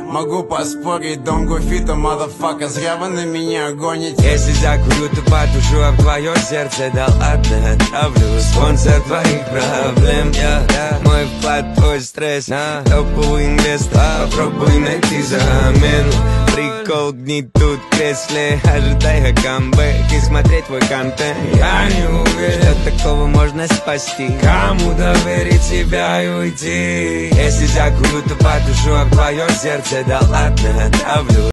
Могу поспорить, don't go fit a motherfucker. Зря вы на меня гоните. Если закурю, то потушу, а в твое сердце да ладно отравлю. Спонсор твоих проблем, мой вклад, твой стресс. Топовый инвестор, попробуй найти замену. Прикол гнетут в кресле, ожидая камбэк и смотреть твой контент. Я не уверен, что такого можно спасти. Кому доверить себя и уйти? Если закурю, то потушу, а в твое сердце да ладно отравлю.